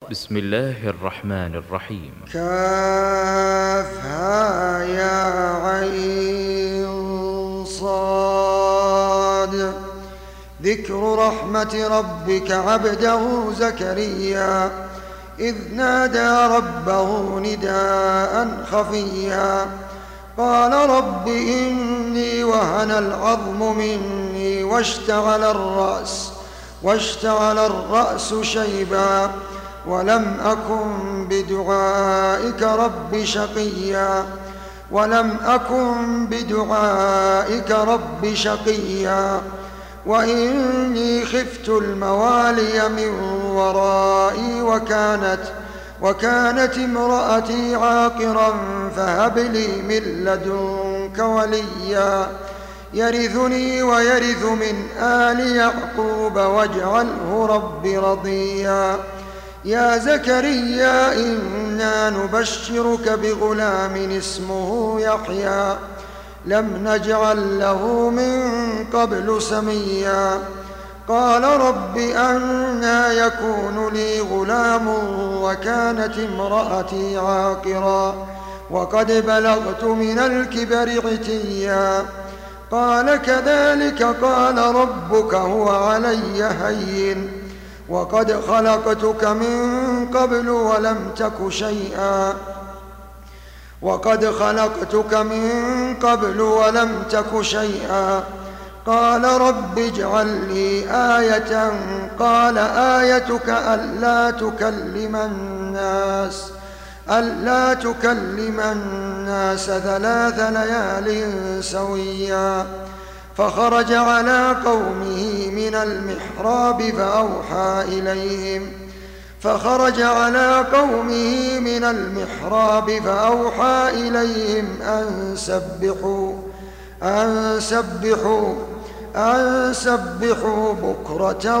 بسم الله الرحمن الرحيم. كافها يا عين صاد. ذكر رحمة ربك عبده زكريا إذ نادى ربه نداء خفيا قال رب إني وهن العظم مني واشتعل الرأس شيبا ولم أكن بدعائك رب شقيا وإني خفت الموالي من ورائي وكانت امرأتي عاقرا فهب لي من لدنك وليا يرثني ويرث من آل يعقوب واجعله رب رضيا يا زكريا إنا نبشرك بغلام اسمه يحيى لم نجعل له من قبل سميا قال رب أنى يكون لي غلام وكانت امرأتي عاقرا وقد بلغت من الكبر عتيا قال كذلك قال ربك هو علي هين وقد خلقتك من قبل ولم تك شيئا قال رب اجعل لي آية قال آيتك ألا تكلم الناس 3 ليال سويا فخرج على قومه من المحراب فأوحى إليهم أن سبحوا بكرة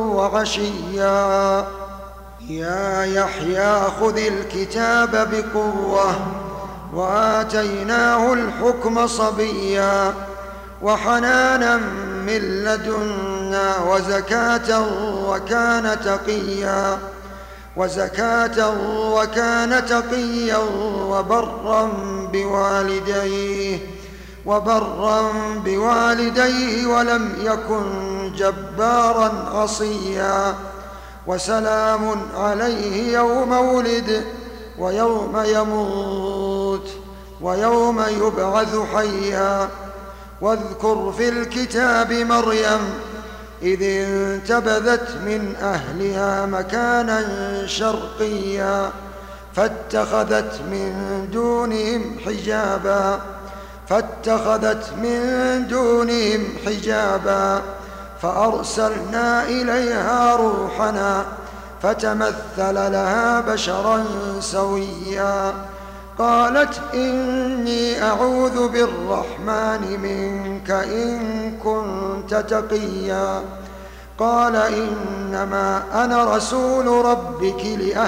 وعشيا يا يحيى خذ الكتاب بقوة وآتيناه الحكم صبيا وحنانا من لدنا وزكاة وكان تقيا وبرا بوالديه ولم يكن جبارا عصيا وسلام عليه يوم ولد ويوم يموت ويوم يبعث حيا واذكر في الكتاب مريم إذ انتبذت من أهلها مكانا شرقيا فاتخذت من دونهم حجابا فأرسلنا إليها روحنا فتمثل لها بشرا سويا قالت إني أعوذ بالرحمن منك إن كنت تقيا قال إنما أنا رسول ربك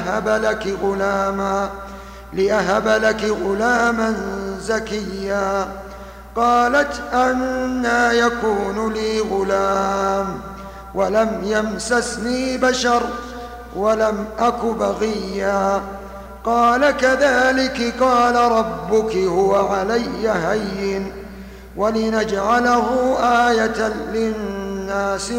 لأهب لك غلاما زكيا قالت أنى يكون لي غلام ولم يمسسني بشر ولم أك بغيا قال كذلك قال ربك هو علي هين ولنجعله آية للناس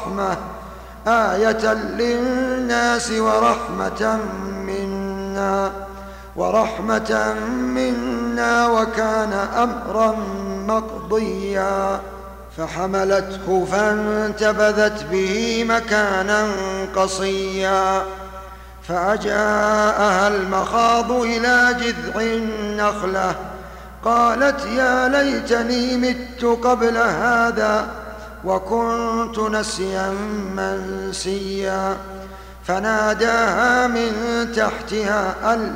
ورحمة منا وكان أمرا مقضيا فحملته فانتبذت به مكانا قصيا فأجاءها المخاض إلى جذع النخلة قالت يا ليتني مت قبل هذا وكنت نسيا منسيا فناداها من تحتها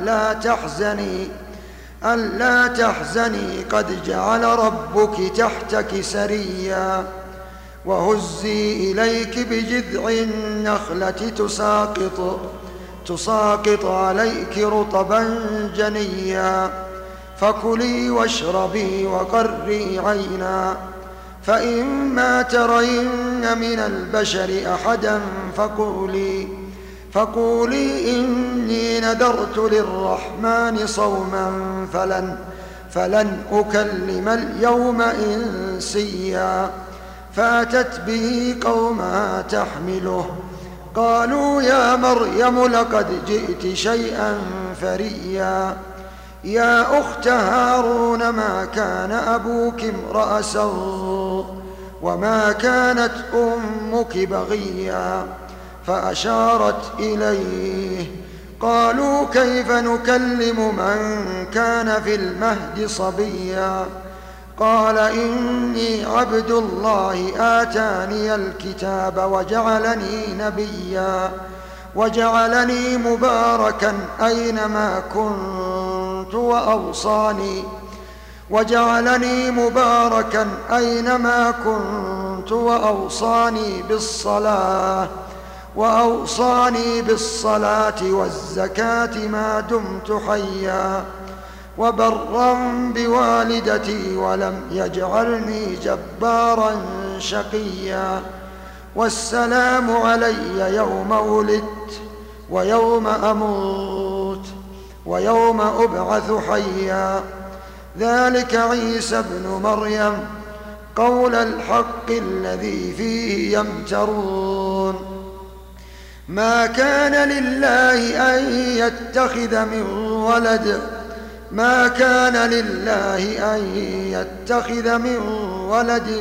ألا تحزني قد جعل ربك تحتك سريا وهزي إليك بجذع النخلة تساقط عليك رطبا جنيا فكلي واشربي وقري عينا فإما ترين من البشر أحدا فقولي نذرت للرحمن صوما فلن أكلم اليوم إنسيا فأتت به قومها تحمله قالوا يا مريم لقد جئت شيئا فريا يا أخت هارون ما كان أبوك امرأ سوء وما كانت أمك بغيا فأشارت إليه قالوا كيف نكلم من كان في المهد صبيا قال إني عبد الله آتاني الكتاب وجعلني مباركا أينما كنت وأوصاني بالصلاة والزكاة ما دمت حيا وبرا بوالدتي ولم يجعلني جبارا شقيا والسلام علي يوم ولدت ويوم أموت ويوم أبعث حيا ذلك عيسى ابن مريم قول الحق الذي فيه يمترون ما كان لله أن يتخذ من ولد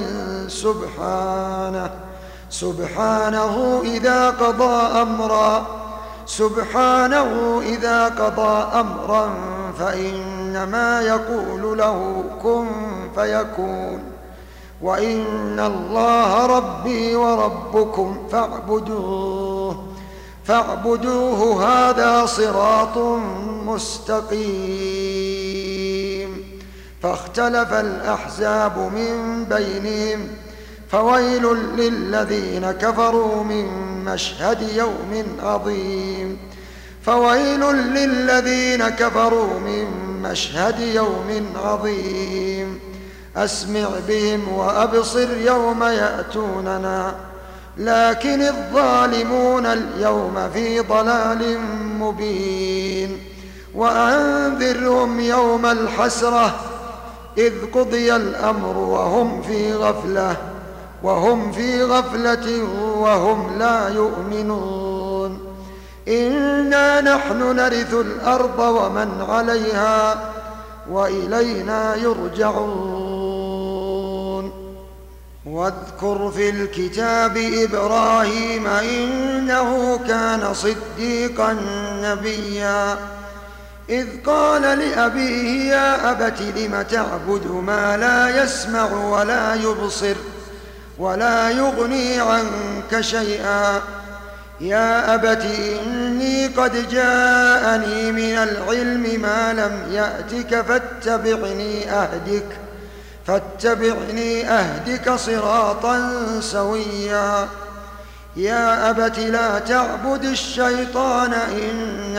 سبحانه إذا قضى أمرا فإنما يقول له كن فيكون وإن الله ربي وربكم فاعبدوه هذا صراط مستقيم فاختلف الأحزاب من بينهم فويل للذين كفروا من مشهد يوم عظيم أسمع بهم وأبصر يوم يأتوننا لكن الظالمون اليوم في ضلال مبين وأنذرهم يوم الحسرة إذ قضي الأمر وهم في غفلة وهم لا يؤمنون إنا نحن نرث الأرض ومن عليها وإلينا يرجعون واذكر في الكتاب إبراهيم إنه كان صديقا نبيا إذ قال لأبيه يا أبت لم تعبد ما لا يسمع ولا يبصر ولا يغني عنك شيئا يا أبت إني قد جاءني من العلم ما لم يأتك فاتبعني أهدك صراطا سويا يا أبت لا تعبد الشيطان إن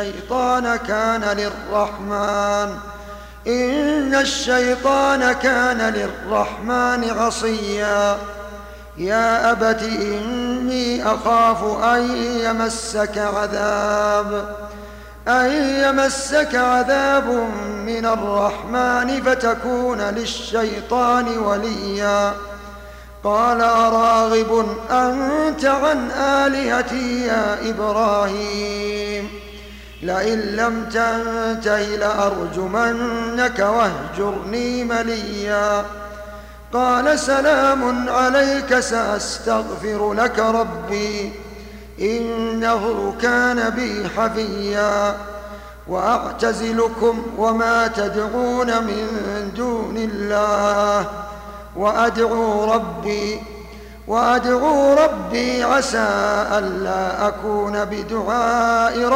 الشيطان كان للرحمن عصيا يا أبت إني أخاف أن يمسك عذاب من الرحمن فتكون للشيطان وليا قال أراغب أنت عن آلهتي يا إبراهيم لئن لم تنته لأرجمنك واهجرني مليا قال سلام عليك سأستغفر لك ربي إنه كان بي حفيا وأعتزلكم وما تدعون من دون الله وأدعو ربي عسى ألا أكون بدعاء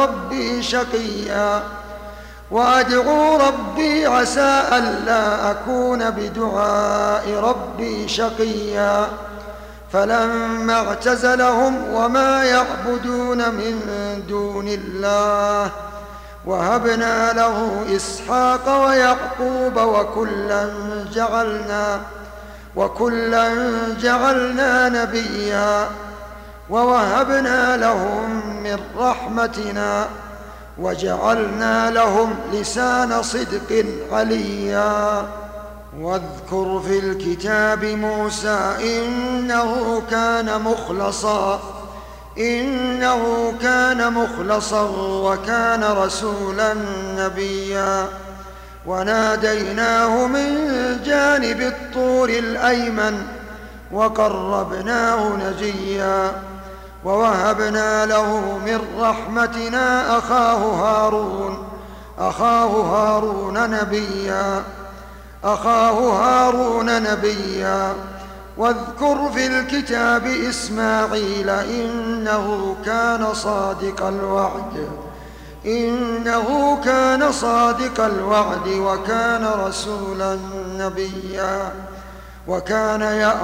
ربي شقيا فلما اعتزلهم وما يعبدون من دون الله وهبنا له إسحاق ويعقوب وكلا جعلنا نبيا ووهبنا لهم من رحمتنا وجعلنا لهم لسان صدق عليا. واذكر في الكتاب موسى إنه كان مخلصا وكان رسولا نبيا. وناديناه من جانب الطور الأيمن وقربناه نجيا. ووهبنا له من رحمتنا أخاه هارون نبيا. واذكر في الكتاب إسماعيل إنه كان صادق الوعد وكان رسولا نبيا. وكان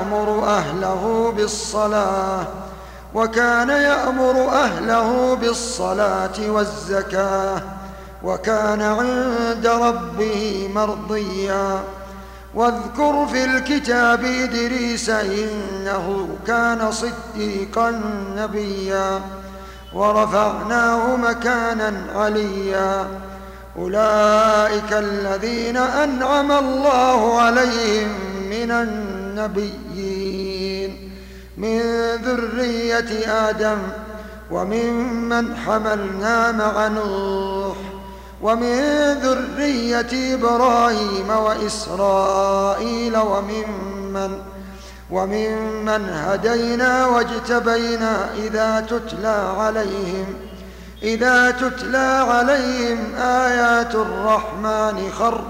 يأمر أهله بالصلاة والزكاة وكان عند ربه مرضيا. واذكر في الكتاب إدريس إنه كان صديقا نبيا. ورفعناه مكانا عليا. أولئك الذين أنعم الله عليهم من النبيين من ذرية آدم وممن حملنا مع نوح ومن ذرية إبراهيم وإسرائيل وممن هدينا واجتبينا إذا تتلى عليهم آيات الرحمن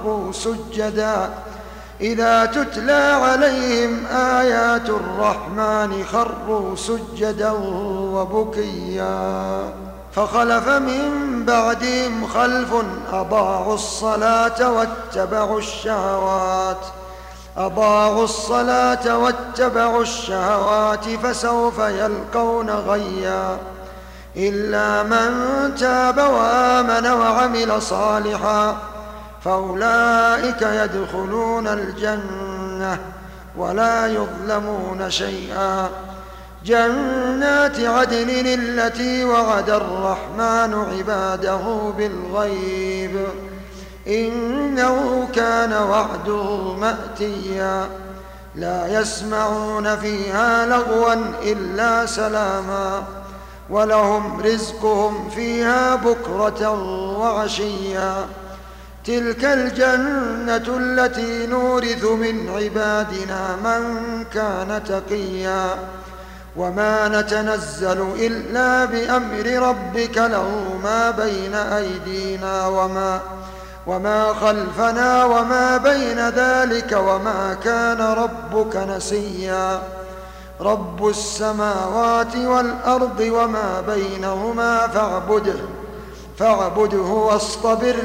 خروا سجدا وبكيا. فخلف من بعدهم خلف أضاعوا الصلاة واتبعوا الشهوات فسوف يلقون غيا. إلا من تاب وآمن وعمل صالحا فأولئك يدخلون الجنة ولا يظلمون شيئا. جنات عدن التي وعد الرحمن عباده بالغيب إنه كان وعده مأتيا. لا يسمعون فيها لغوا إلا سلاما ولهم رزقهم فيها بكرة وعشيا. تلك الجنة التي نورث من عبادنا من كان تقيا. وما نتنزل إلا بأمر ربك له ما بين أيدينا وما خلفنا وما بين ذلك وما كان ربك نسيا. رب السماوات والأرض وما بينهما فاعبده واصطبر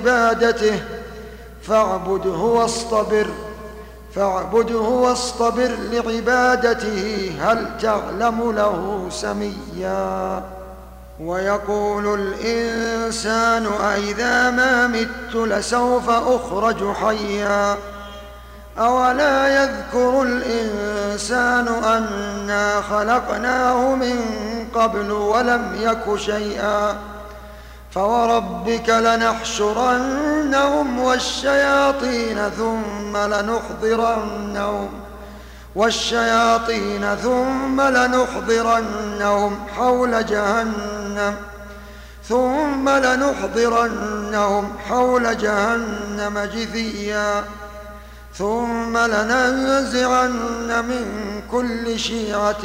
لعبادته هل تعلم له سميا. ويقول الإنسان أإذا ما مت لسوف أخرج حيا. أولا يذكر الإنسان أنا خلقناه من قبل ولم يك شيئا. فوربك لنحشرنهم والشياطين ثم لنحضرنهم حول جهنم جثيا. ثم لننزعن من كل شيعة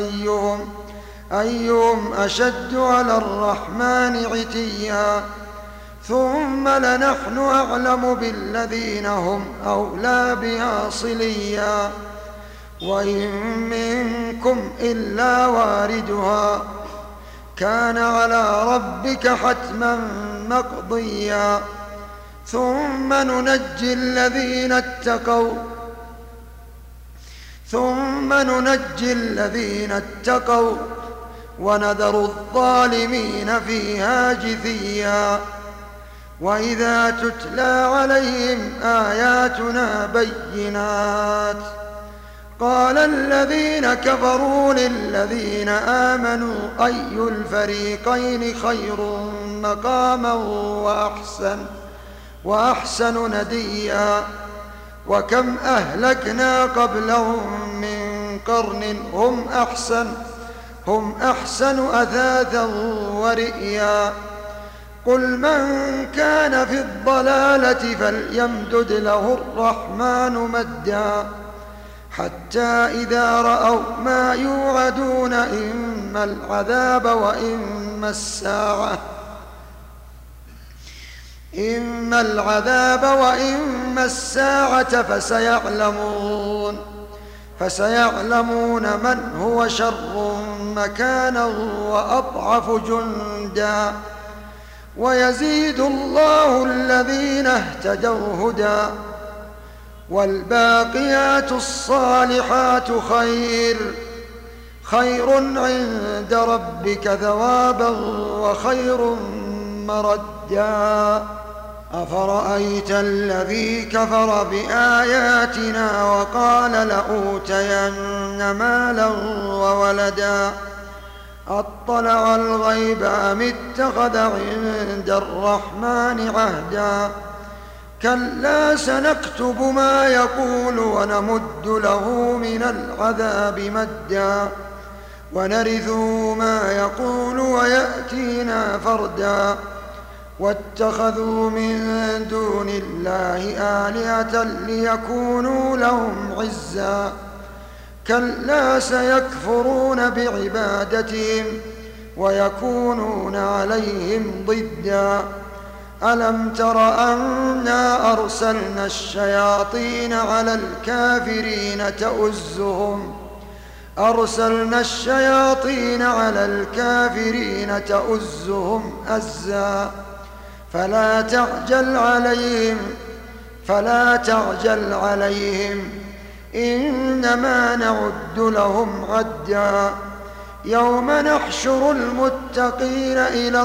أيهم أشد على الرحمن عتيا. ثم لنحن أعلم بالذين هم أولى بها صليا. وإن منكم إلا واردها كان على ربك حتما مقضيا. ثم ننجي الذين اتقوا ونذر الظالمين فيها جثيا. وإذا تتلى عليهم آياتنا بينات قال الذين كفروا للذين آمنوا أي الفريقين خير مقاما وأحسن نديا. وكم أهلكنا قبلهم من قرن هم أحسن أثاثا ورئيا. قل من كان في الضلالة فليمدد له الرحمن مدا حتى إذا رأوا ما يوعدون إما العذاب وإما الساعة فسيعلمون من هو شر مكانا وأضعف جندا. ويزيد الله الذين اهتدوا هدى والباقيات الصالحات خير عند ربك ثوابا وخير مردا. أفرأيت الذي كفر بآياتنا وقال لأوتين مالا وولدا أطلع الغيب أم اتخذ عند الرحمن عهدا. كلا سنكتب ما يقول ونمد له من العذاب مدا ونرثه ما يقول ويأتينا فردا. واتخذوا من دون الله آلهة ليكونوا لهم عزا. كلا سيكفرون بعبادتهم ويكونون عليهم ضدا. ألم تر أنا أرسلنا الشياطين على الكافرين تؤزهم أزا. فلا تعجل عليهم إنما نعد لهم عدا. يوم نحشر المتقين إلى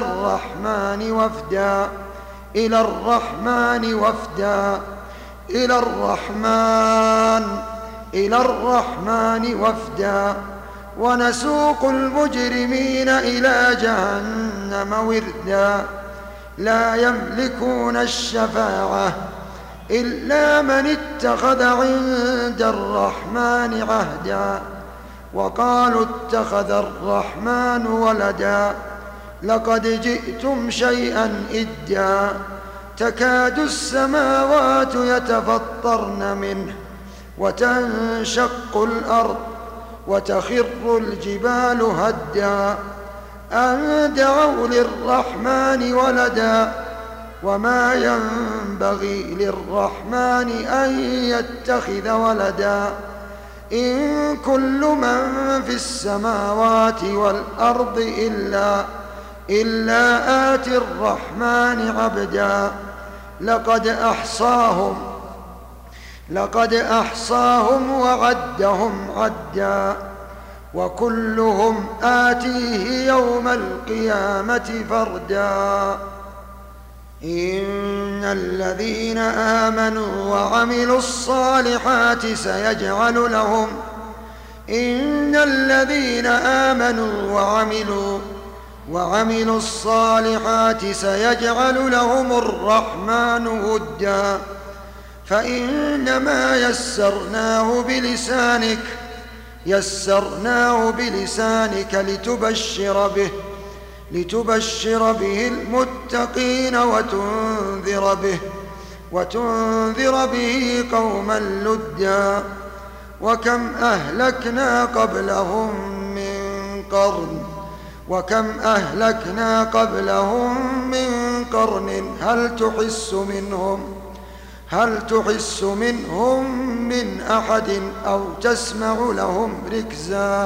الرحمن وفدا ونسوق المجرمين إلى جهنم وردا. لا يملكون الشفاعة إلا من اتخذ عند الرحمن عهدا. وقالوا اتخذ الرحمن ولدا لقد جئتم شيئا إدا. تكاد السماوات يتفطرن منه وتنشق الأرض وتخر الجبال هدا أن دعوا للرحمن ولدا وما ينبغي للرحمن أن يتخذ ولدا. إن كل من في السماوات والأرض إلا آتي الرحمن عبدا. لقد أحصاهم وعدهم عدا وكلهم آتيه يوم القيامة فردا. إن الذين آمنوا وعملوا الصالحات سيجعل لهم الرحمن ودا. فإنما يسرناه بلسانك لتبشر به المتقين وتنذر به قوما لدا. وكم أهلكنا قبلهم من قرن هل تحس منهم من أحد أو تسمع لهم ركزا.